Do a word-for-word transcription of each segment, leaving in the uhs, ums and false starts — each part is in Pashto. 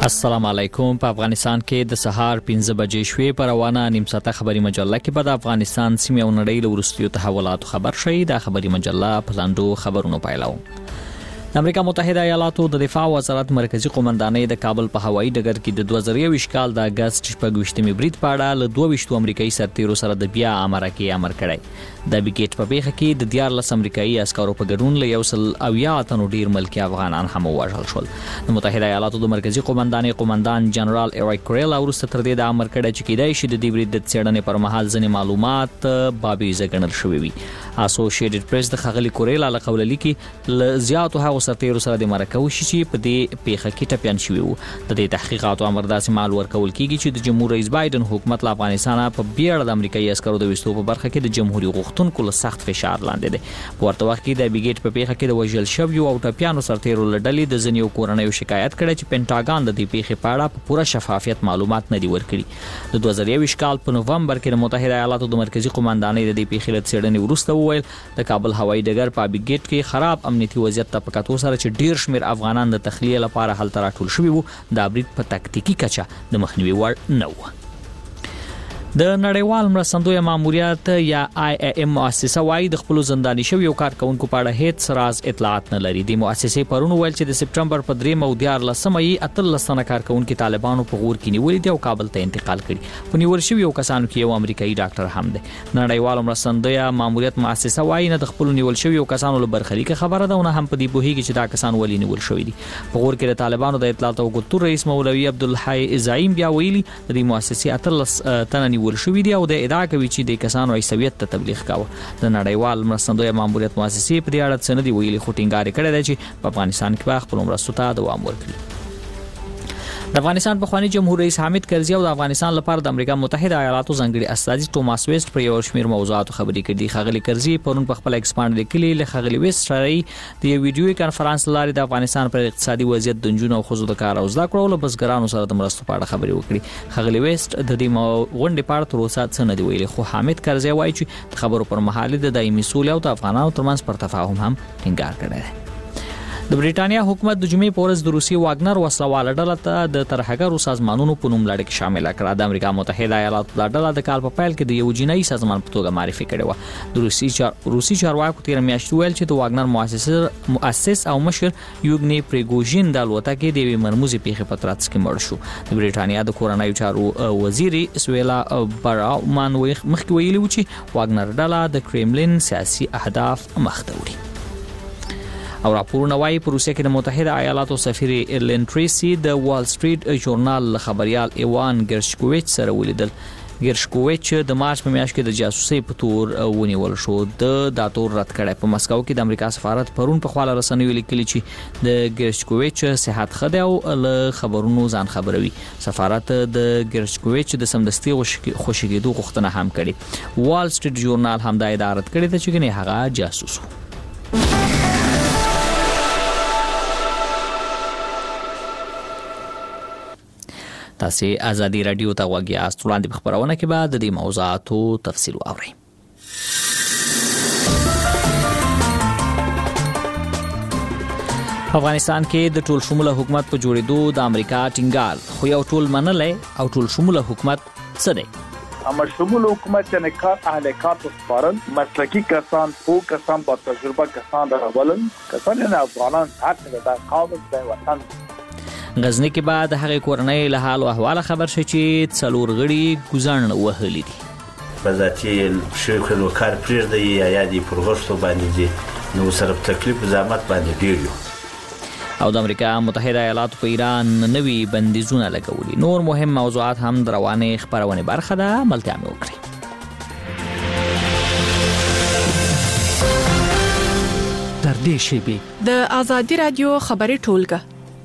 السلام علیکم. په افغانستان کې د سهار پنځه بجې شوې په روانه نیم ساعته خبري مجله کې به د افغانستان سیمې او نړۍ له وروستیو تحولاتو خبر شي. دا خبري مجله په لاندو خبرونو پیلوم. د امریکا متحده ایالاتو د دفاع وزارت مرکزی قومندانۍ د کابل په هوایي ډګر کې د دوه زره یو کال د اگست شپږویشتمې برید په اړه له دوه ویشت امریکایي سرتیرو سره د بیا امرکې امر کړی. د بیګیټ په پیښه کې د دیارلس امریکایي عسکرو په ګډون له یو سل اویا تنو ډیر ملکي افغانان هم ووژل شول. د متحده ایالاتو د مرکزی قومندانۍ قومندان جنرال ایریک کریل وروسته تر دې د امر کړی چې کېدای شي د دې برید د څېړنې پر مهال ځینې معلومات بابیزه ګڼل شوي وي. اسوسییټډ پریس د ښاغلي کوریل له قوله لیکي له زیاتو هغو سرتیرو سره د مرکه وشي چې په دې پیښه کې ټپیان شوي وو. د دې تحقیقاتو امر داسې مال ورکول کیږي چې د جمهور رئیس بایدن حکومت له افغانستان په بیړه د امریکایي عسکرو د وستو په برخه کې د جمهوریت غوښتونکو له سخت فشار لاندې دی. په ورته وخت کې د بیګیټ په پیښه کې د وژل شویو او ټپیانو سرتیرو له ډلې د ځینو کورنیو شکایت کړی چې پینټاګان د دې پیښې په اړه په پوره شفافیت معلومات نه دي ورکړي. د دوه زره یو کال په نومبر کې د متحده ایالاتو د مرکزی قومندانۍ د دې پیښې له څېړنې وروسته وویل د کابل هوایي ډګر په بیګیټ کې خراب امنیتي وضعیت ته په کتو سره چې ډیر شمیر افغانان د تخلیه لپاره هلته راټول شوي وو، دا برید په تکتیکي کچه د مخنیوي وړ نه و. د نړیوال مرستندویه ماموریت یا آی ای ایم مؤسسه وايي د خپل زنداني شویو کارکونکو په اړه هیڅ راز اطلاعات نه لري. د مؤسسې پرون ویل چې د سپټمبر په دریم او دیارلسمه یې اتلس تنه کارکونکو طالبانو په غور کې نیولې دي او کابل ته انتقال کړي. په نیول شویو کسانو کې یو امریکایي ډاکټر هم دی. نړیوال مرستندویه ماموریت مؤسسه وايي نه د خپل نیول شویو کسانو له برخلیک خبره ده او نه هم په دې پوهیږي چې دا کسان ولې نیول شوي دي. په غور کې د طالبانو د اطلاعات او کلتور رئیس مولوي عبدالحی زعیم بیا ویلي د دې مؤسسې اتلس تنه نیول شوي دي او د ادعا کوي چې د کسانو عیسویت ته تبلیغ کاوه. د نړیوال مرستندویه ماموریت مؤسسې په دې اړه څه نه دي ویلي، خو ټینګار کړی دی چې په افغانستان کې به خپلو مرستو ته دوام ورکړي. د افغانستان پخوانی جمهور رئیس حامد کرزي او د افغانستان لپاره د امریکا متحده ایالاتو ځانګړي استازي ټوماس ویسټ پر یو شمېر موضوعاتو خبرې کړې. ښاغلي کرزي پرون په خپل ایکسپانډ لیکلي له ښاغلي ویسټ سره د یو ویډیوي کانفرنس لارې د افغانستان پر اقتصادي وضعیت د نجونو او ښځو د کار او زده کړو او بزګرانو سره د مرستو په اړه خبرې وکړي. ښاغلي ویسټ د دې غونډې په اړه تر اوسه څه نه دي ویلي، خو حامد کرزي وایي چې د خبرو پر مهال د دایمي سولې او د افغانانو ترمنځ پر تفاهم هم ټینګار کړی دی. د بریټانیا حکومت د جمعې په ورځ د روسي واګنر وسلواله ډله ته د ترهګرو سازمانونو په نوم لړ کې شامل کړه. د امریکا متحده ایالاتو د ډله د کال په پیل کې د یو جنایي سازمان په توګه معرفي کړې و. د روسي چار روسي چارواکو تیر میاشت ویل چې د واګنر مؤسس مؤسس او مشر یوګني پریګوژین د الوتکې د یوې مرموزې پیښې په ترڅ کې مړ شو. د بریټانیا د کورنیو چارو وزیر سویلا براومان مخکې ویلي و چې واګنر ډله د کرملین سیاسي اهداف مخته وړي. او راپورونه وايي په روسیه کې د متحده ایالاتو سفیر ایرلین ټریسی د وال سټریټ ژورنال خبريال ایوان ګرشکوویچ سره ولیدل. ګرشکوویچ د مارچ په میاشت کې د جاسوسي په تور ونیول شو. د دا تور رد کړی. په مسکو کې د امریکا سفارت پرون په خواله رسنیو لیکلي چې د ګرشکوویچ صحت ښه دی او له خبرونو ځان خبروي. سفارت د ګرشکوویچ د سمدستي خوشی کېدو غوښتنه هم کړې. وال سټریټ ژورنال هم دا ادعا رد کړې ده چې ګنې هغه جاسوس و. تاسو ازادي رادیو ته غوږی یاست. وړاندې په خبرونه کې به د دې موضوعاتو تفصیل واورئ. افغانستان کې د ټول شموله حکومت په جوړېدو د امریکا ټینګار، خو یو ټول منلای او ټول شموله حکومت څه دی؟ اما شمول حکومت یعنی کار اهل کار سپارل، مسلکی کسان، پو کسان با تجربه کسان را ولن، کسان یعنی افغانان حق د قوم د وطن. غزنی کې بعد هغه کورنۍ له حال او احوال خبر شي چې څلور غړي ګزارن وهلي دي. بذاتي شیخ نو کار پرېږدي یا یادي پروګرامو باندې دي نو سره تکلیف زحمت باندې ډیر یو. او د امریکا متحده ایالاتو په ایران نوي بندیزونه لګولي. نور مهم موضوعات هم د روانې خبرونه برخه ده. ملتیا مې وکړي. تر دې شیبې د ازادي رادیو خبري ټولګه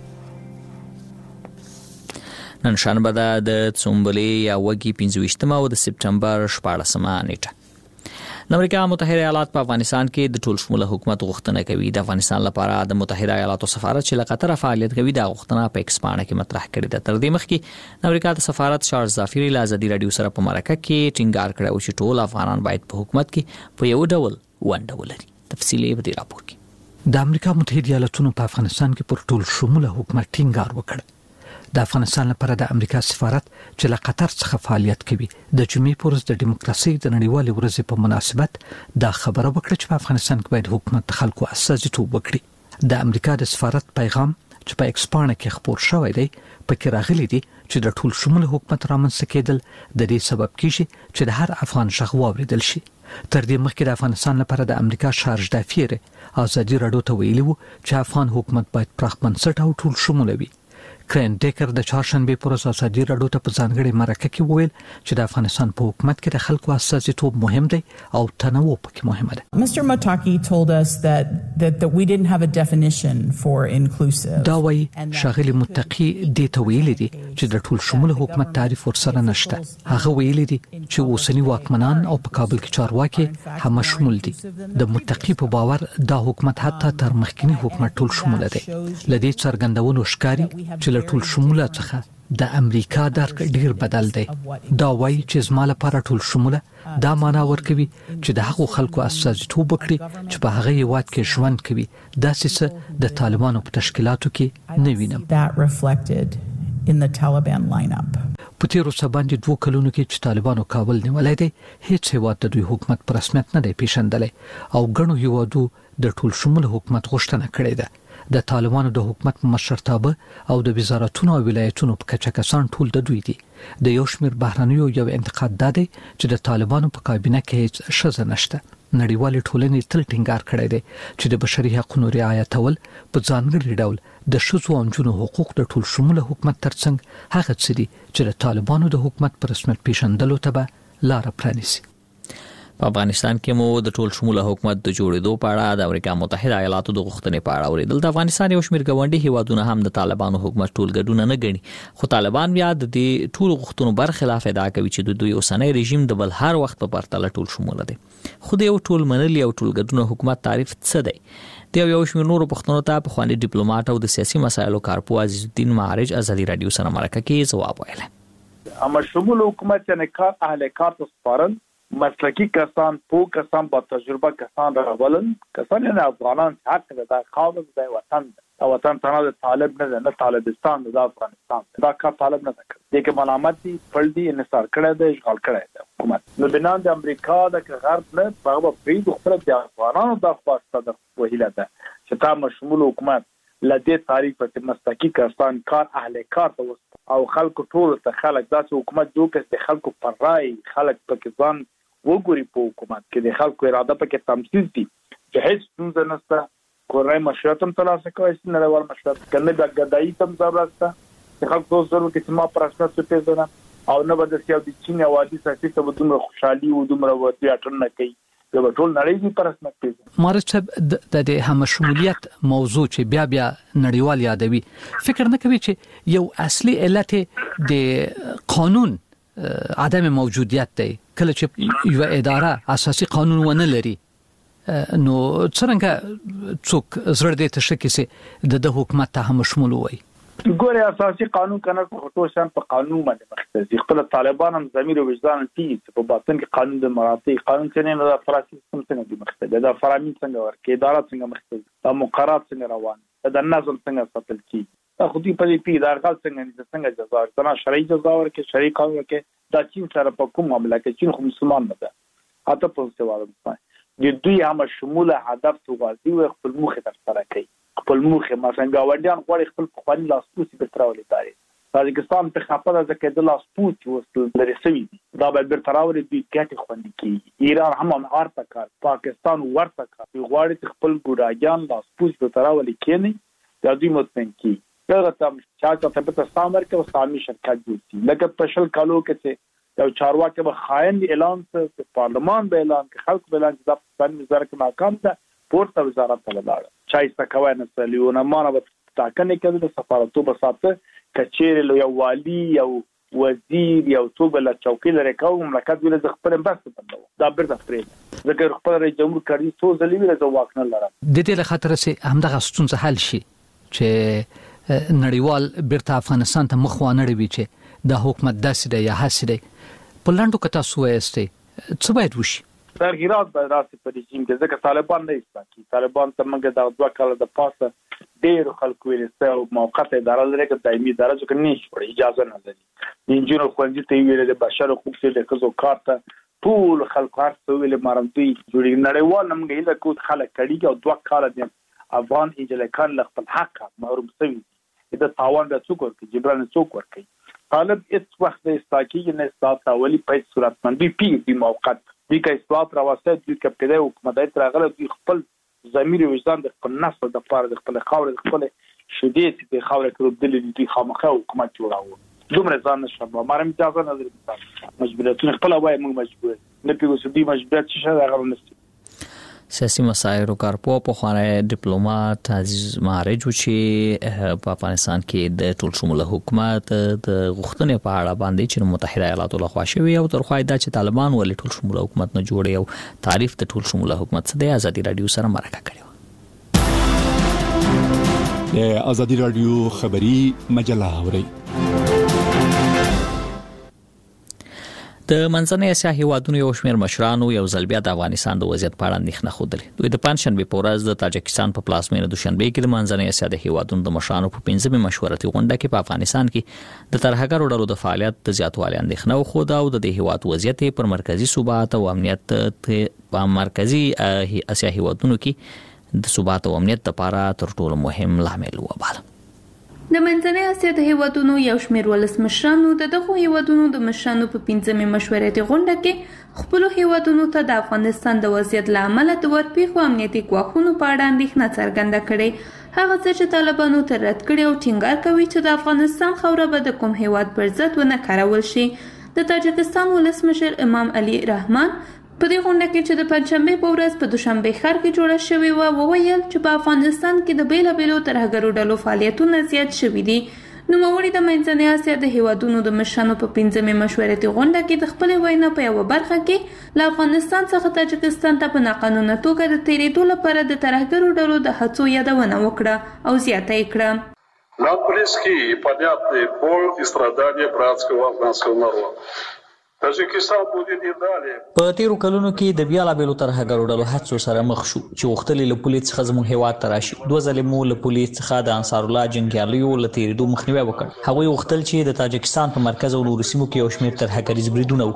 نن شنبه ده د څومبلې یا وګي پنځه ویشتمه او د سپټمبر شپاړسمه نیټه. د امریکا متحده ایالات په افغانستان کې د ټول شموله حکومت غوښتنه کوي. د افغانستان لپاره د متحده ایالاتو سفارت چې له قطر فعالیت کوي د غوښتنه په ایکسپانډ کې مطرح کړې ده. تر دې مخکې د امریکا د سفارت چارلز ظافیری له ازادي رادیو سره په مرکه کې ټینګار کړی و چې ټول افغانان باید په حکومت کې په یو ډول ونډه ولري. تفصیل یې په دې راپور کې. د امریکا متحده ایالاتونو په افغانستان کې پر ټول شموله حکومت ټینګار وکړ. د افغانستان لپاره د امریکا سفارت چې له قطر څخه فعالیت کوي د جمعې پورز د دیموکراسي د نړیوالې ورځې په مناسبت دا خبره وکړه چې په افغانستان کې باید حکومت د خلکو استازیتوب وکړي. د امریکا د سفارت پیغام چې په ایکس پاڼه کې خپور شوی دی پکې راغلي دي چې د ټول شمول حکومت رامنځته کېدل د دې سبب کیږي چې د هر افغان شخص واوریدل شي. تر دې مخکې د افغانستان لپاره د امریکا شارج دافیر ازادي راډیو ته ویلي وو چې افغان حکومت باید پراخ بنسټ او ټول شمول وي. کرین ډیکر د چهارشنبه پر ورځ ازادي راډیو ته په ځانګړي مرکه کې وویل چې د افغانستان په حکومت کې د خلکو استازیتوب مهم دی او تنوع پکې مهمه ده. Mister Mataki told us that that, that we didn't have a definition for inclusive. دا وایي شاغلي متقی د ته ویلي دي چې د ټول شمول حکومت تعریف ورسره نشته. هغه ویلي دي چې اوسنی واکمنان او په کابل کې چارواکي هم شمول دي. د متقی په باور دا حکومت حتی تر مخکنی حکومت ټول شمول دی. لدې څرګندونو ښکاری چې ټول شموله څخه د امریکا درک ډیر بدل دی. دا وایي چې زما لپاره ټول شموله دا معنا ورکوي چې د هغو خلکو استازیتوب وکړي چې په هغه هیواد کې ژوند کوي. دا څه د طالبانو په تشکیلاتو کې نه وینم. in the Taliban lineup. په تیرو سباندې دوه کلونو کې چې طالبانو کابل نیولای دی هیڅ هیواد د دوی حکومت پر رسمیت نه دی پیژندلی او ګڼو هیوادو د ټول شمول حکومت غوښتنه کړې ده. د طالبانو د حکومت مشرتابه او د وزارتونو او ولایتونو په کچه کسان ټول د دوی دي. د یو شمېر بهرنیو یو انتقاد ده چې د طالبانو په کابینه کې هیڅ ښځه نشته. نړیوالې ټولنې تل ټینګار کړی دی چې د بشري حقوقو رعایتول په ځانګړي ډول د ښځو او نجونو حقوق د ټول شموله حکومت ترڅنګ هغه څه دي چې د طالبانو د حکومت پر رسمیت پیژندلو ته به لار پرانیسي. په افغانستان کې مو د ټول شموله حکومت د جوړېدو په اړه د امریکا متحده ایالاتو د غوښتنې په اړه اوریدل. د افغانستان یو شمېر ګاونډي هیوادونه هم د طالبانو حکومت ټولګډونه نه ګڼي، خو طالبان بیا د دې ټول غوښتنو برخلاف ادعا کوي چې د دوی اوسنی رژیم د بل هر وخت په پرتله ټول شموله دی. خو د یو ټول منلي او ټولګډونه حکومت تعریف څه دی؟ د یو شمېر نورو پوښتنو ته په خواني ډیپلوماټ او د سیاسي مسایلو کارپو عزیز الدین معارج ازادي رادیو سره مرکه کې ځواب ویل. اما شمول حکومت یعنی کار اهل کار سپارل مسلکی کسان پو کسان با تجربه کسان راولن کسان یعنی افغانان حق ده قوم ده وطن ده وطن تنها طالب نه نه طالبستان ده افغانستان دا کار طالب نه ده دغه ملامت دي فلدي انحصار کړه ده اشغال کړه ده حکومت نو بنان د امریکا د غرب نه په پری د خپل د افغانانو د خواسته ده وهیله ده چې تا مشمول حکومت لدې تعریف په مسلکی کسان کار اهل کار ته او خلکو ټول ته خلک داسې حکومت دوکس د خلکو پر رای خلک پکې ځان وګوري په حکومت کې د خلکو اراده پکې تمثيل دي چې هیڅ څه نشته کورای مشورت هم ترلاسه کوي چې نړیوال مشورت کنه بیا ګدایي تم ضرورت ده خلکو ضرور کې ما پر اساس څه پیژنه او نه بده چې د چین وادي ساتي ته دومره خوشحالي او دومره وتی اټن نه کوي د ټول نړۍ دی پر اساس پیژنه. مارچ د د هم شمولیت موضوع چې بیا بیا نړیوال یادوي فکر نه کوي چې یو اصلي علت د قانون عدم موجودیت دی. کله چې یو اداره اساسي قانون ونه لري نو څنګه څوک زړه دې ته شکی سي د حکومت ته هم شمول وي. ګوره اساسي قانون کنه ټول شان په قانون باندې مختص خپل طالبان هم ضمیر او وجدان تي په باطن کې قانون د مراتب قانون څنګه نه د فرانسې سیستم څنګه دی مختص دا فرامین څنګه ورکه اداره څنګه مختص دا مقررات څنګه روان دا نظم څنګه ساتل کی دا خو دې په دې پی دا غل څنګه څنګه جزا ورکړه شرعي جزا ورکړي شرعي قانون ورکړي دا چین سره په کوم معاملې کې چین خو مسلمان نه ده اته په څه وایي د دوی هم شموله هدف توغازي او خپل مخه تر سره کوي خپل مخه مثلا گاونډیان غواړي خپل خپل لاسپوسی به تراولي تاري تاجکستان په خپله ځکه د لاسپوسی وسل لري سوي دا به بر تراولي دوی ګټي خوندي کوي ایران هم ورته کار پاکستان ورته کار غواړي خپل ګوډاګیان لاسپوسی به تراولي کینی دا دوی مطمئن کی دا تم چاته ته په سامر کې وسامي شرکت دي لکه پښل کالو کې یو چارواکي به خاين اعلان په پارلمان به اعلان کې خلک به اعلان د پن وزارت ناکام ده پورته وزارت ته لاړ چای څکوي نه سلیونه مانه به تاکنه کې د سفارتو بساته کچېر یو والی یو وزیر یو څو بل چوکۍ لري کوم مملکت ویل ز خپل بس بندو دا برته فرې ځکه خپل رئیس جمهور کړي څو ځلې ویل ز واکنه لرم د دې له خاطر سه همدغه ستونزه حل شي چې نړیوال برته افغانستان ته مخ وانه وي چې د حکومت داسې دی یا هسې دی په لاندو کتا سوېسته څه باید وشي تغیرات به راسي په رژیم کې ځکه طالبان نه ایستل طالبان ته موږ د دوه کال د پاسه ډېر خلکو ویل چې موقته اداره لري که دایمي اداره ځکه نشي اجازه نه لري د انجینر خوندې ته ویل د بشر حقوق د کزو کارته ټول خلکو هرڅه ویل مارندوی جوړی نړیوال موږ هیله کو خلک کړي او دوه کال دي افغان اجلکان خپل حق محروم شوی د تاوان د څوک ورکړي جبران څوک ورکړي طالب هیڅ وخت د استاکی نه استاد اولی په صورت باندې پی په موقت دي که استاد راوسته دي که په حکومت راغله دي خپل ضمیر وجدان د خپل نسل د پاره د خپل خاور د خپل شدید د خاور کې بدل دي خامخا حکومت جوړاوه دومره ځان نشم مارم اجازه نه لري مجبوریتونه خپل وای موږ مجبور نه پیوسو دي مجبوریت څه راغله نشي سیاسي مسایل کارپو په خوانه ډیپلوماټ عزیز مهاراج چې په افغانستان کې د ټول شموله حکومت د غوښتنې په اړه باندې چې متحده ایالاتو له خوا شوی او تر خو دا چې طالبان ولې ټول شموله حکومت نه جوړي او تعریف د ټول شموله حکومت څخه د ازادي رادیو سره مرکه کړې و د ازادي رادیو خبری مجله اوري د منځنۍ اسیا هیوادونو یو شمېر مشرانو یو ځل بیا د افغانستان د وضعیت په اړه اندېښنه ښودلې دوی د پنځشنبې په ورځ د تاجکستان په پلازمینه دوشنبه کې د منځنۍ اسیا د هیوادونو د مشرانو په پنځمه مشورتي غونډه کې په افغانستان کې د ترهګرو ډلو د فعالیت د زیاتوالي اندېښنه وښوده او د دې هیواد وضعیت پر مرکزی ثبات او امنیت په مرکزی اسیا هیوادونو کې د ثبات او امنیت لپاره تر ټولو مهم لامل وباله د منځنۍ اسیا د هیوادونو یو شمېر ولسمشرانو د دغو هیوادونو د مشرانو په پنځمې مشورتي غونډه کې خپل هیوادونو ته د افغانستان د وضعیت لامل د ورپېښو امنیتي ګواښونو په اړه اندېښنه څرګنده کړې هغه څه چې طالبانو تر رد کړي او ټینګار کوي چې د افغانستان خاوره به د کوم هیواد پر ضد ونه کارول شي د تاجکستان ولسمشر امام علي رحمان په دې غونډه کې چې د پنځشنبې په ورځ په دوشنبه ښار کې جوړه شوې و وویل چې په افغانستان کې د بیلابیلو ترهګرو ډلو فعالیتونه زیات شوي دي نوموړي د منځنۍ اسیا د هیوادونو د مشرانو په پنځمې مشورتي غونډه کې د خپلې وینا په یوه برخه کې له افغانستان څخه تاجکستان ته په ناقانونه توګه د تېرېدو لپاره د ترهګرو ډلو د هڅو یادونه وکړه او زیاته یې کړه Нам близки и понятны боль и страдания братского афганского народа. په تیرو کلونو کې د بیا لا بیلو ترهګرو ډلو هڅو سره مخ شو چې غوښتل له پولیس څخه زموږ هیواد ته راشي دوه ځلې مو له پولیس څخه د انصار الله جنګیالیو له تېرېدو مخنیوی وکړ هغوی غوښتل چې د تاجکستان په مرکز او نورو سیمو کې یو شمېر ترهګریز بریدونه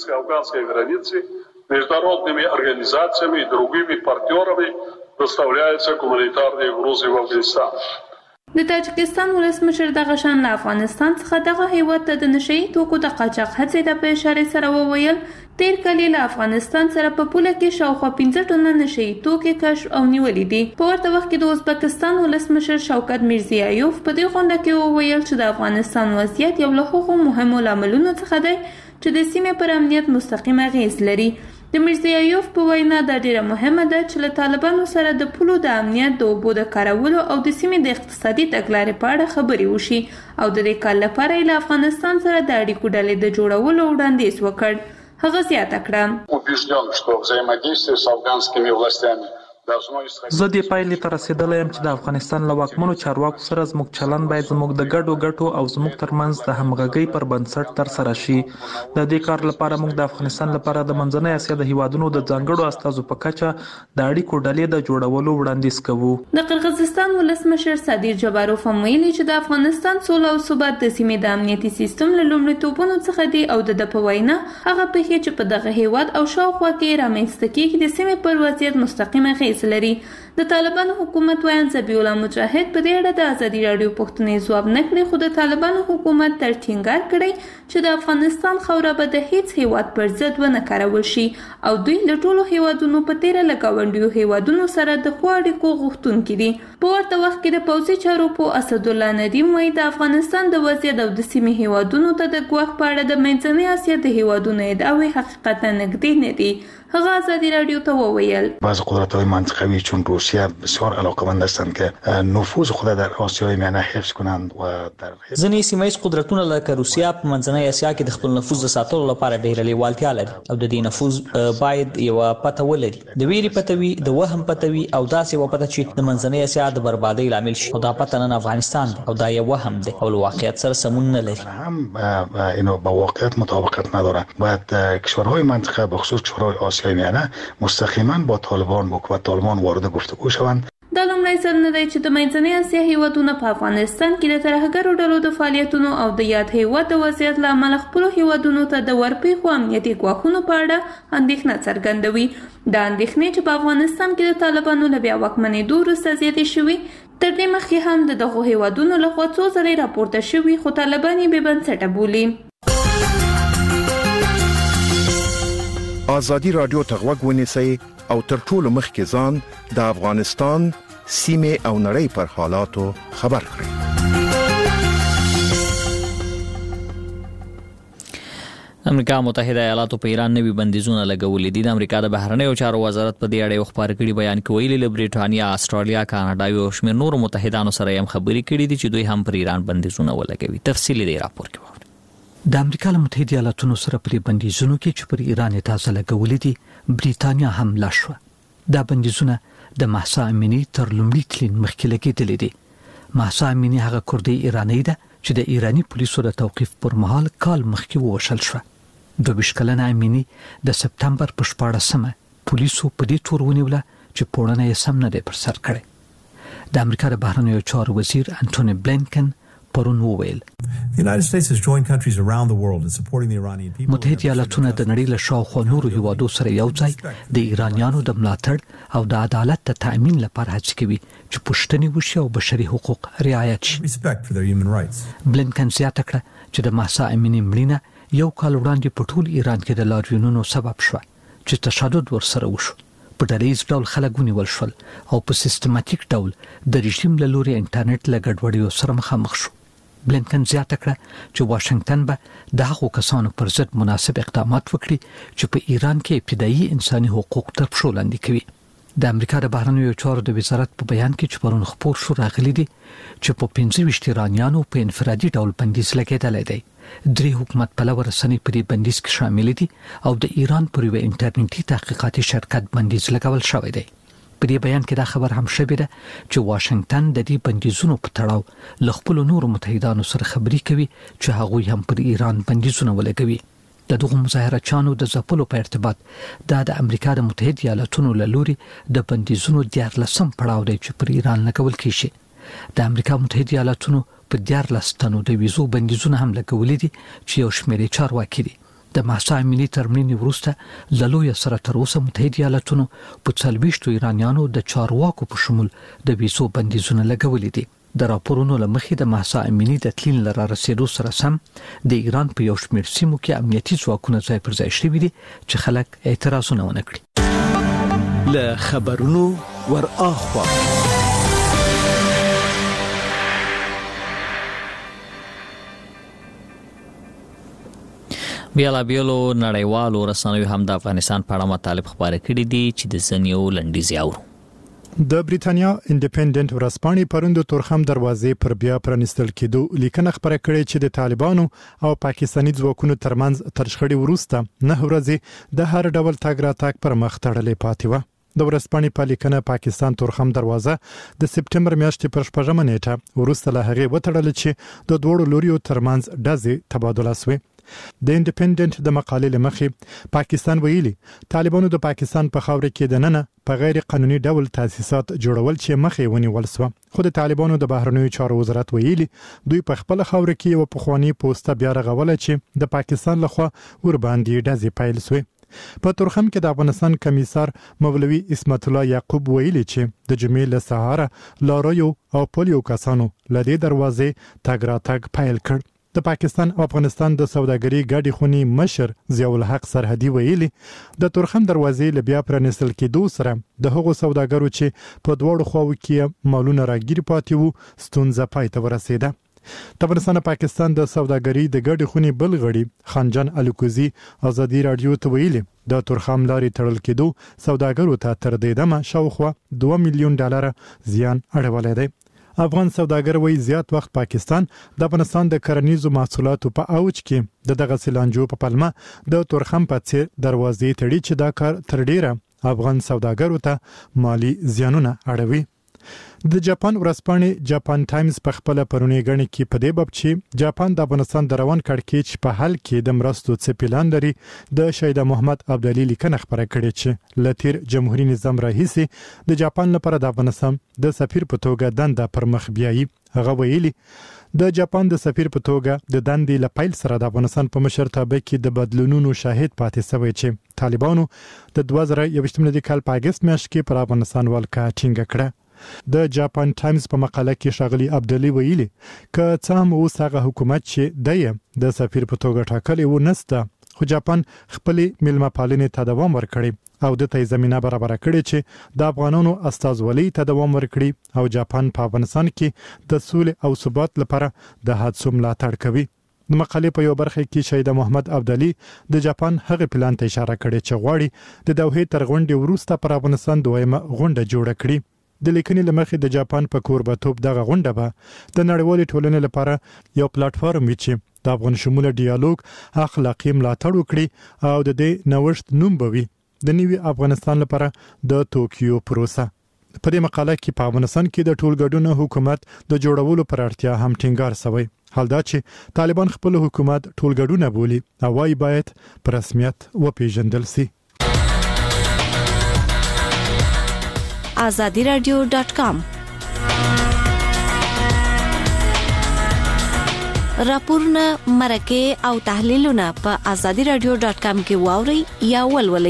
وکړي международными организациями и другими партнерами доставляются гуманитарные грузы в Афганистан. د تاجکستان ولسمشر دغه شان له افغانستان څخه دغه هیواد ته د نشئی توکو د قاچاق هڅې د په اشاره سره وویل تیر کال له افغانستان سره په پوله کې شاوخوا پنځه ټنه نشئی توکي کشف او نیولې دي په ورته وخت کې د ازبکستان ولسمشر شوکت میرزیایوف په دې غونډه کې وویل چې د افغانستان وضعیت یو له هغو مهمو لاملونو څخه دی چې د سیمې پر امنیت مستقیم اغیز لري د میرزیایوف په وینا دا ډیره مهمه ده چې له طالبانو سره د پولو د امنیت د اوبو د کارولو او د سیمې د اقتصادي تګلارې په اړه خبرې وشي او د دې کال لپاره له افغانستان سره د اړیکو ډلې د جوړولو وړاندیز وکړ هغه زیاته کړه убежден что взаимодействие с афганскими властями زه دې پایلې ته رسېدلی یم چې د افغانستان له واکمنو چارواکو سره زموږ چلند باید زموږ د ګډو ګټو او زموږ ترمنځ د همغږۍ پر بنسټ ترسره شي د دې کار لپاره موږ د افغانستان لپاره د منځنۍ اسیا د هیوادونو د ځانګړو استازو په کچه د اړیکو ډلې د جوړولو وړاندیز کوو د قرغیزستان ولسمشر صادر جباروف هم ویلي چې د افغانستان سوله او ثبات د سیمې د امنیتي سیستم له لومړیتوبونو څخه دی او د ده په وینا هغه پېښې چې په دغه هیواد او شاوخوا کې رامنځته کېږي د سیمې پر وضعیت مستقیم اغېز لري د طالبانو حکومت وایي ذبیح الله مجاهد په دې اړه د ازادي راډیو پوښتنې ځواب نه کړي خو د طالبانو حکومت تر ټینګار کړی چې د افغانستان خاوره به د هیڅ هیواد پر ضد ونه کارول شي او دوی له ټولو هیوادونو په تیره له ګاونډیو هیوادونو سره د ښو اړیکو غوښتونکي دي په ورته وخت کې د پوځي چارو په اسدالله ندیم وایي د افغانستان د وضعیت او د سیمې هیوادونو ته د ګواښ په اړه د منځنۍ اسیا د هیوادونو ادعاوې حقیقتا نږدې نه دي هغه ازادي راډیو ته وویل بعض قدرت‌های منطقوی چون روسیه بسیار علاقه‌مند هستند که نفوذ خود در آسیای میانه حفظ کنند و در ځینې سیمه‌ایز قدرتونه لکه روسیه په منځنۍ اسیا کې د خپل نفوذ د ساتلو لپاره ډېره لیوالتیا لري او د دې نفوذ باید یوه پته ولري د ویرې پته وي د وهم پته وي او داسې یوه پته چې د منځنۍ اسیا د بربادۍ لامل شي او دا پته نن افغانستان دی او دا یو وهم دی او له واقعیت سره سمون نه لري هم اینو با واقعیت مطابقت نداره باید کشورهای منطقه به خصوص کشورهای آسیای میانه مستقیما با طالبان و طالبان وارد گفتگو شوند دا لومړی ځل نه دی چې د منځنۍ اسیا هیوادونه په افغانستان کې د ترهګرو ډلو د فعالیتونو او د یاد هیواد د وضعیت له امله خپلو هیوادونو ته د ورپېښو امنیتي ګواښونو په اړه اندېښنه څرګندوي. دا اندېښنې چې په افغانستان کې د طالبانو له بیا واکمنېدو وروسته زیاتې شوي، تر دې مخکې هم د دغو هیوادونو لخوا څو ځلې راپورته شوي، خو طالبان یې بې بنسټه بولي. ازادي رادیو ته غوږ ونیسئ او تر ټولو مخکې ځان د افغانستان سیمې او نړۍ پر حالاتو خبر کړئ. امریکا متحده ایالاتو په ایران نوي بندیزونه لګولي دي. د امریکا د بهرنیو چارو وزارت په دې اړه یو خبر کړي بیان کې ویلي له بریټانیا، استرالیا، کاناډا او شمېر نورو متحدانو سره هم خبرې کړي دي چې دوی هم پر ایران بندیزونه ولګوي. تفصیل دی راپور کې وایي. د امریکا له متحده ایالاتونو سره پر بندیزونو کې چې پر ایران تازه لګولې دي، بریټانیا هم لا شو. دا بندیزونه د مهسا امینی تر لومړي تلین مخکې لګېدلې دي. مهسا امینی هغه کردي ایرانی ده چې د ایرانی پولیسو د توقیف پر مهال کال مخکې ووشل شو. دوه ویشت کلنه امینی د سپتمبر په شپاړسمه پولیسو په دې تور ونیوله چې پوړنه یې سم نه دی پر سر کړی. د امریکا د بهرنیو چارو وزیر انټونی بلینکن پرون وویل متحده ایالاتونه د نړۍ له شاوخوا نورو هیوادو سره یو ځای د ایرانیانو د ملاتړ او د عدالت د تأمین لپاره هڅې کوي چې پوښتنې وشي او بشري حقوق رعایت شي. بلینکن زیاته کړه چې د مهسا امینی مړینه یو کال وړاندې په ټول ایران کې د لاریونونو سبب شو چې تشدد ورسره وشو. په ډلهییز ډول خلک ونیول شول او په سیستماتیک ډول د رژیم له لوري انټرنیټ له ګډوډیو سره مخامخ شو. بلینکن زیاته کړه چې واشنگټن به د هغو کسانو پر ضد مناسب اقدامات وکړي چې په ایران کې ابتدایي انساني حقوق تر پښو لاندې کوي. د امریکا د بهرنیو چارو د وزارت په بیان کې چې پرون خپور شو راغلي دي چې په پنځه ویشت ایرانیانو په انفرادي ډول بندیز لګېدلی دی. درې حکومت پلوه رسنۍ په دې بندیز کې شامل دي او د ایران پر یو انټرنیټي تحقیقاتي شرکت بندیز لګول شوی دی. په دې بیان کې دا خبر هم شوی ده چې واشنگټن د دې بندیزونو په تړاو له خپلو نورو متحدانو سره خبرې کوي چې هغوی هم پر ایران بندیزونه ولګوي. د دغو مظاهرچیانو د ځپلو په ارتباط دا د امریکا د متحده ایالاتونو له لوري د بندیزونو دیارلسم پړاو دی چې پر ایران لګول کیږي. د امریکا متحده ایالاتونو په دیارلس تنو د ویزو بندیزونه هم لګولي دي چې یو شمېر چارواکي دي. د مهسا امینی تر مړینې وروسته له لویه سره تر اوسه متحده ایالاتونو په څلوېښتو ایرانیانو د چارواکو په شمول د ویزو بندیزونه لګولي دي. د راپورونو له مخې د مهسا امینی د تلین له رارسېدو سره سم د ایران په یو شمېر سیمو کې امنیتي ځواکونه ځای پر ځای شوي دي چې خلک اعتراضونه ونه کړي. له خبرونو ور اخوا بیاله بیلو نړیوالو رسنیو هم د افغانستان په اړه مطالب خبرې کړي دي چې د ځینو لنډیز یاورو. د بریټانیا انډیپندنت ورځپاڼې پرون د تورخم دروازې پر بیا پرانستل کېدو لیکنه خبره کړې چې د طالبانو او پاکستاني ځواکونو ترمنځ تر شخړې وروسته نه ورځې د هر ډول تګ راتګ پر مخ تړلې پاتې و. د ورځپاڼې په لیکنه پاکستان تورخم دروازه د سپټمبر میاشتې پر شپږمه نیټه وروسته له هغې وتړل چې د دوړو لوريو ترمنځ ډزې تبادله شوې. د انډیپندنت د مقالې لمخې پاکستان ویلي طالبانو د پاکستان په خاور کې د ننه په غیر قانوني ډول تاسیسات جوړول چې مخې ونیول شو. خو د طالبانو د بهرنیو چارو وزارت ویلي دوی په خپل خاور کې یو پخوانی پوسټ بیا رغول چې د پاکستان لخوا ور باندې ډزې پیل شوې. په تورخم کې د افغانستان کمیسار مولوي اسمت الله یعقوب ویلي چې د جمعې له سهاره لاریو او پولیو کسانو لدې دروازې تګ راتګ پیل کړ. د پاکستان او افغانستان د سوداګرۍ ګډې خونی مشر ضیاء الحق سرحدي ویلي د تورخم دروازې لبیا پرانستل کېدو سره د هغو سوداګرو چې په دوړو خواو کې مالونه راګیر پاتې وو ستونزه پای ته ورسېده. د افغانستان پاکستان د سوداګرۍ د ګډې خونی بل غړي خانجان الکوزي ازادي رادیو ته ویلي د تورخم لارې تړل کېدو سوداګرو ته تر دې دمه شاوخوا دوه میلیون ډالر زیان اړولی دی. افغان سوداګر وایي زیات وخت پاکستان د افغانستان د کرنیزو محصولاتو په اوج کې د دغه سیلانجو په پلمه د تورخم په څیر دروازې تړي چې دا کار تر ډیره افغان سوداګرو ته مالی زیانونه اړوي. د جاپان ورځپاڼې جاپان ټایمز په خپل پرونی غني کې په دې باب چې جاپان د افغانستان د روان کړکېچ په حل کې د مرستو څخه پلان لري د شهید محمد عبدالي لیکنه خبره کړې چې لتیر جمهوریت نظام رئیس د جاپان لپاره د افغانستان د سفیر په توګه دنده پر مخ بیایي. هغه ویلي د جاپان د سفیر په توګه د دندې لپیل سره د افغانستان په مشرتابه کې د بدلونونو شاهد پاتې شوی چې طالبانو د دوه زره یوویشتم کال په اگست میاشت کې پر افغانستان ولکه ټینګه کړه. د جاپان ټایمز په مقاله کې ښاغلي عبدالي ویلي ک څه هم اوس هغه حکومت چې د د سفیر په توګه ټاکلی و نسته، خو جاپان خپل ملما پالنې ته دوام ورکړي او د ته زمينه برابر کړي چې د افغانانو استازولۍ ته دوام ورکړي او جاپان په افغانستان کې د سولې او ثبات لپاره د حادثو ملاتړ کوي. د مقالې په یو برخه کې شهید محمد عبدالي د جاپان هغه پلان ته اشاره کړې چې غواړي د دوحې تر غونډې وروسته پر افغانستان دویمه غونډه جوړه کړي. د لیکنې لمخې د جاپان په کوربتوب دغه غونډه به د نړیوالې ټولنې لپاره یو پلیټ فارم وي چې د افغان شموله ډیالوګ اخلاقی ملاتړ وکړي او د دې نوښت نوم به وي د نوي افغانستان لپاره د توکیو پروسه. په دې مقاله کې په افغانستان کې د ټولګډون حکومت د جوړولو پر اړتیا هم ټینګار شوی. حال دا چې طالبان خپل حکومت ټولګډون بولي او وايي باید په رسمیت وپیژندل شي. azadi radio dot com راپورونه مرکه او تحلیلونه په azadi radio dot com کې واوري یا ولولئ.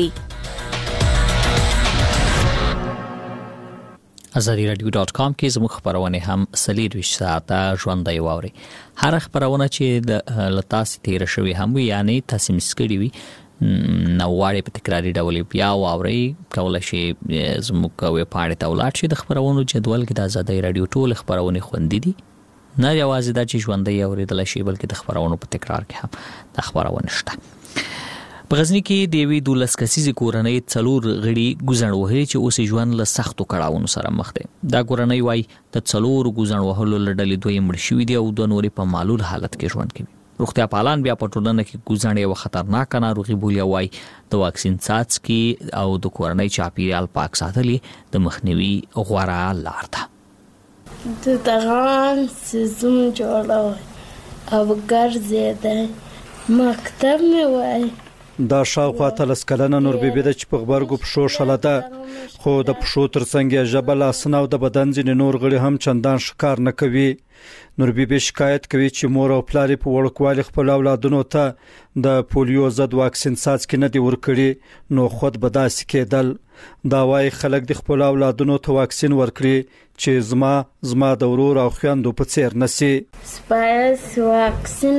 azadi radio dot com کې زموږ خبرونه هم سلیریش ساعته ژوندۍ واوري. هر خبرونه چې د لتاس تیر شوی هم وي یعنی تاسو مسکړی وي نو واړې په تکراری ډول بیا واوري کولای شي زموږ ویب پاڼې ته ولاړ شي. د خبرونو جدول کې د azadi radio ټول خبرونه خوندې دي، نه یوازې دا چې ژوندۍ اوریدل شي بلکې د خبرونو په تکرار کې هم د خبرونه شته. په غزنی کې د وی دولس کسیزي کورنۍ څلور غړي ګوزن وهلي چې اوس ژوند له سختو کړهونو سره مخ دي. دا کورنۍ وای د څلور ګوزن وهلو لړلې دوی مړ شوي دي او دوه نورې په معلول حالت کې ژوند کوي. روغتیا پالان بیا په ټولنه کې ګوزن یو خطرناک ناروغي بولي وای د واکسین څاڅکي او د کورنۍ چاپیریال پاک ساتلي د مخنیوي غوړه لار ده. د دغان سیزم جوړاوه او ګرځېده مکتب مې وای. دا شاوخوا تلس کلنه نور بیبي د چې په غبرګو پښو شله ده، خو د پښو ترڅنګ ژبه لاسونه او د بدن ځینې نور غړي هم چندان ښکار نه کوي. نور بیبي شکایت کوي چې مور او پلار په وړوکوالي خپل اولادونو ته د پولیو ضد واکسین څاڅکي نه دی ورکړي نو خود به داسې کېدل. دا وايي خلک د خپل اولادونو ته واکسین ورکړي چې زما زما د ورور او خويندو په څیر نسی. سپایس واکسین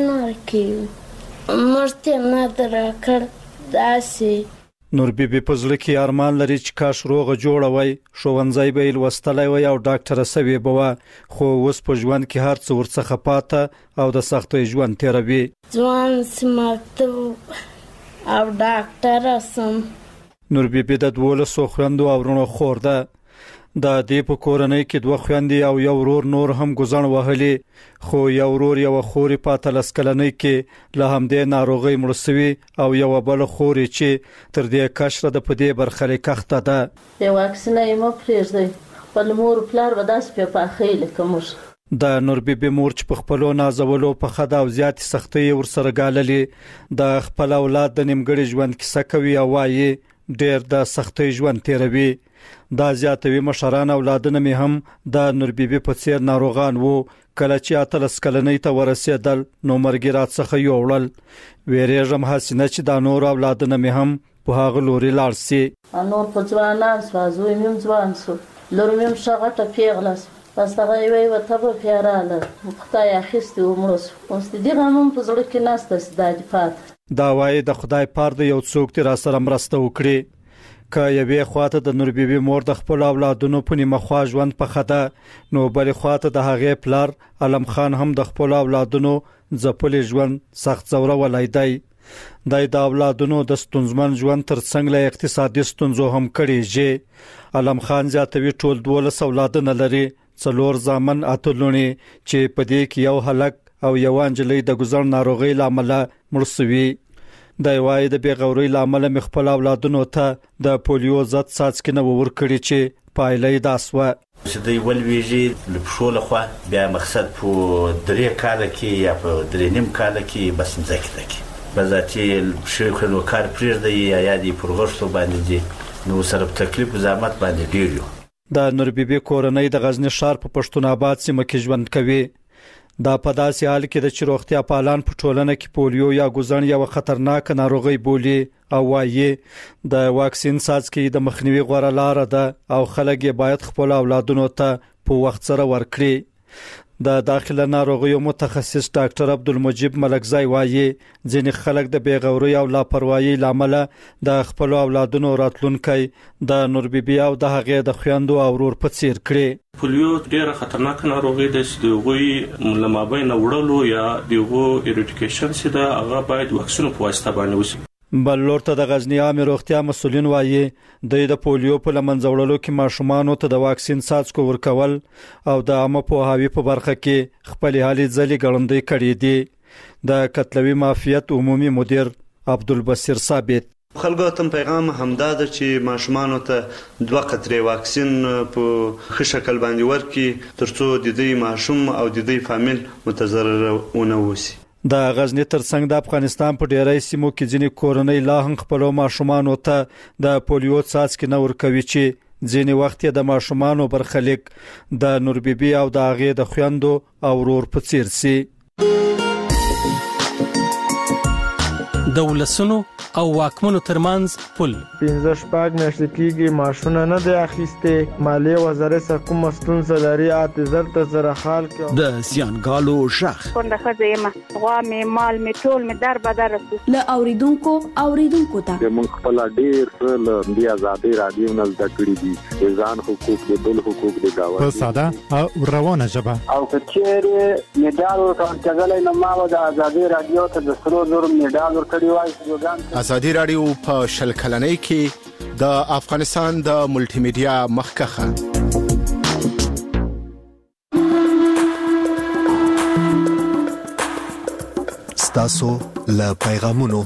ورکړي مرته نه درکړ داسې. نور بیبي په ځل کې ارمان لري چې کاش روغه جوړه وای، ښوونځی به یې لوستلی وای او ډاکټره سوي به وه، خو اوس په ژوند کې هر څه ورڅخه پاته او د سختۍ ژوند تیروي. ځوان سمکتب او ډاکټره سم. نور بیبي د دولسو خویندو او وروڼو خور ده. د دې په کورنۍ کې دوه خويندې او یو ورور نور هم ګوزن وهلي، خو یو ورور یو خوري په تلس کلنۍ کې له همدې ناروغۍ مړ شوی او یو بل خوري چې تر دې کشره د پدې برخلیک کخته ده. د واکسین یې مو پرېږدي خپل مور پلار وداس په پاخې لکه موږ. د نور بیبي مور چې په خپلو نازولو په خدا او زیات سختۍ ورسره ګاللې د خپل اولاد د نیمګړي ژوند کیسه کوي او وايي ډېر د سختۍ ژوند تیروي. دا زیاتوي مشران اولادونه مې هم د نور بیبي په څیر ناروغان وو. کله چې اتلس کلنۍ ته ورسېدل نو مرګ راڅخه یوړل. ویریږم حسینه چې د نور اولادونه مې هم په هغه لوري لاړ سي. نور په ځوانان سوازوي مم ځوان سو لور مم شغټه پیغلس پس هغه وی وته په پیراله خدای اخیستي ومرس اوس دې غمم په زړه کې ناسته سداج پات. دا وای د خدای پاره د یو څوک تر سره مرسته وکړي. که یوې خواته د نور بیبي مور د خپل اولادونو په نیمه خوا ژوند په خده نو بل خواته د هغې پلار علم خان هم د خپل اولادونو ځپلي ژوند سخت زوره ولای دی. دای د اولادونو د ستونزمن ژوند ترڅنګ له اقتصادي ستونزو هم کړي چې علم خان زیاتوي ټول دولس اولادونه لري، څلور زامن اته لونی چې په دې کې یو هلک او یو انجلۍ د ګزر ناروغي لامل مړ شوي. د وای د بیغوري لامل مخبل اولادونو ته د پولیو ضد څاڅکي نه ورکړي چې پایلې داسوه چې د ولویږي لپښو لخوا بیا مقصد په درې کال کې یا په درې نیم کال کې بس مځکه کې بذاتي شیخ الوقار پرېږدي یا یادي پرغښتو باندې دي نو سره تکلیف زحمت باندې ډیر یو د نور بیبي کورنۍ د غزنی ښار په پښتون آباد سیمه کې ژوند کوي دا په داسې حال کې د چروغتیا پالان په ټولنه کې پولیو یا ګوزن یو خطرناک ناروغي بولی او وايي د واکسین څاڅکي د مخنیوي غوړه لار ده او خلک باید خپل اولادونو ته په وخت سره ورکړي د داخله ناروغیو متخصص ډاکټر عبدالمجید ملکزای وايي ځینې خلک د بیغوري او لاپروايي لامل د خپل اولادونو راتلونکي د نور بیبي او د هغې د خويندو او ورور په څیر کړي پولیو ډیره خطرناک ناروغي ده چې دوی لمابین وړلو یا دیغو ایریډیکیشن سي ده هغه باید واکسینو په واسطه باندې وشي بل لورته د غزنی عامه روغتیا مسولین وایي د پولیو په لمنځوړلو کې ماشومان ته د واکسین څاڅکو ورکول او د عامه پوهاوی په برخه کې خپل حالي ځلې ګړندې کړې دي د قتلوي مافیات عمومي مدیر عبدالبصیر ثابت خلکو ته پیغام همدا ده چې ماشومان ته دوه قطرې واکسین په ښه شکل باندې ورکړي ترڅو د دې ماشوم او د دې فامیل متضرر ونه وشي د غزنی ترڅنګ د افغانستان په ډیری سیمو کې ځینې کورنۍ لا هم خپل ماشومان ته د پولیو څاڅکي نه ورکوي چې ځینې وخت د ماشومان برخلیک د نور بیبي او د هغې د خويندو او ورور په څیر سي د ولسونو او واکمنو ترمنځ پل پنځه شپږ میاشتې کېږي معاشونه نه دی اخیستې مالیې وزارت کومه ستونزه لري اعتذار ته سره حال کې د سیانګالو شخ څنګه ښځه یم غوا مې مال مې ټول مې در بدر له اوریدونکو اوریدونکو ته موږ خپل ډیر له دې آزادي رادیو نه زده کړې دي ځان حقوق د بل حقوق د گاوه په ساده او روانه ژبه او کچېره میډال ورکړل نو ما د آزادي رادیو ته د سرو زر میډال ورکړی وای آزادي رادیو په شل کلنۍ کې د افغانستان د ملټي میډیا مخکخه ستاسو له پیغامونو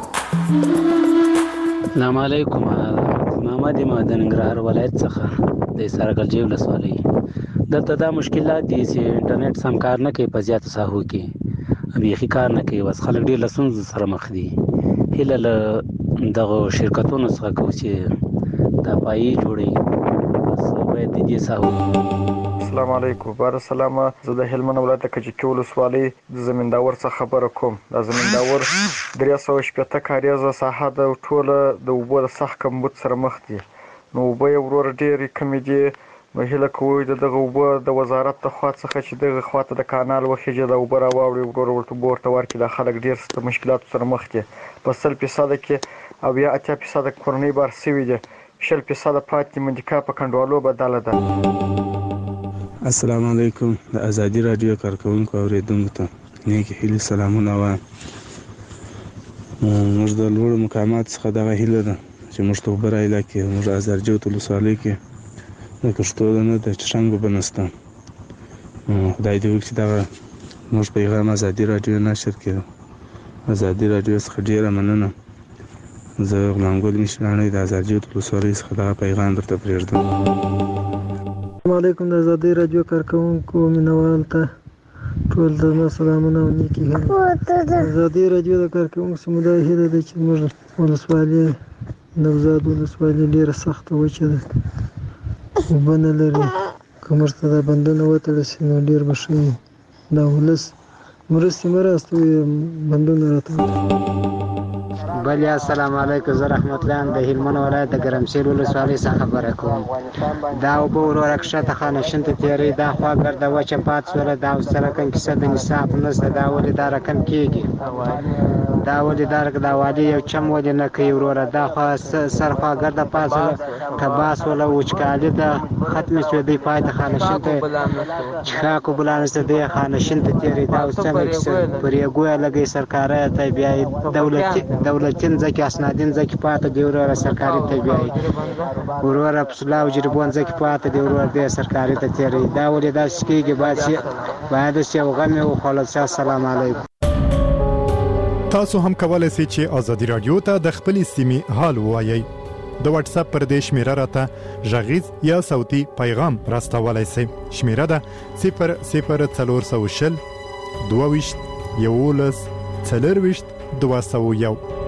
السلام علیکم محمد مدن ننګرهار ولایت څخه د سرګل جیو لسوالي دلته دا مشکلات دي چې انټرنیټ سم کار نه کوي په زیات ساحو کې ابي کار نه کوي بس خلک ډیر لسون سره مخ دي هله دغه شرکتونو څخه کو چې دا پای جوړي بس باید دې ساحو السلام علیکم بار سلام زه د هلمند ولایت کې کول سوالي د زمینداور څخه خبره کوم د زمینداور درې سوه شپږ کاریزه ساحه د ټوله د وبو د صح کمبود سره مخ دي نو وبو ورور ډېری کم دي نو هله کوی دغه وبو د وزارت ته خوا څخه چې دغه خواته د کانال وخیجه د وبو راوړي ورور ورته ورته ورکړي د خلک ډېر ست مشکلات سره مخ دي په سل فیصد کې او یا اتیا فیصد کورنۍ بار سوي دي شل فیصد پاتې منډیکا په کندوالو بدله ده السلام علیکم د آزادي رادیو کارکونکو اوریدونکو ته نیک هیله سلامونه وایم موږ د لوړ مقامات څخه دغه هیله ده چې موږ ته برای لکه موږ ازرجو تلوسالي کې د کشتو نه د څنګه بنستان خدای دې وکړي دا موږ پیغام آزادي رادیو نشر کړو آزادي رادیو څخه ډیره مننه زه غلامګل مشرانه د آزرجو تلوسالي څخه دا پیغام درته پرېږدم السلام علیکم د آزادي رادیو کارکونکو مینوال ته ټول د سلامونه او نیکی هیله آزادي رادیو د کارکونکو سمدای هیله ده چې موږ ولسوالي نوزاد ولسوالي ډیره سخته وچه ده وبنه لري که موږ ته د بندونه وتړل شي نو ډیر به ښه وي د ولس مرستې مرستې بندونه راته بل السلام علیکم زه رحمت الله د هلمند ولایت د ګرمسیر ولسوالۍ څخه خبره کوم دا اوبه ورور کښته خانشین ته تیری دا خوا ګرده وچه پات سوله دا سره کوم کیسه د نصاب نشته دا ولې دا رقم کیږي دا ولې دا دا وادي یو چم ولې نه کوي ورور دا خوا سر خوا ګرده پاسه کباس ولا وچکاله دا ختم شو دی پای ته خانشین ته چې کو بلانسته دی خانشین ته تیری دا څنګه کیسه پر یو ګویا لګي سرکاري ته بیا دولت دولت تن ځکه اسنادین ځکه پاته دی ورور سرکاري ته بیاي ورور افسلا او جربون ځکه پاته دی ورور د سرکاري ته تیری دا ولې دا سکیږي باید باید چې وغمه او خلاص السلام علیکم تاسو هم کولای شئ چې ازادي رادیو ته د خپل سیمې حال ووایي. د واتس اپ پر دې شمیره راته ژغیز یا صوتي پیغام راستولای شئ. شمیره ده صفر صفر څلور سوه شل دوه ویشت یولس څلور ویشت دوه سوه یو.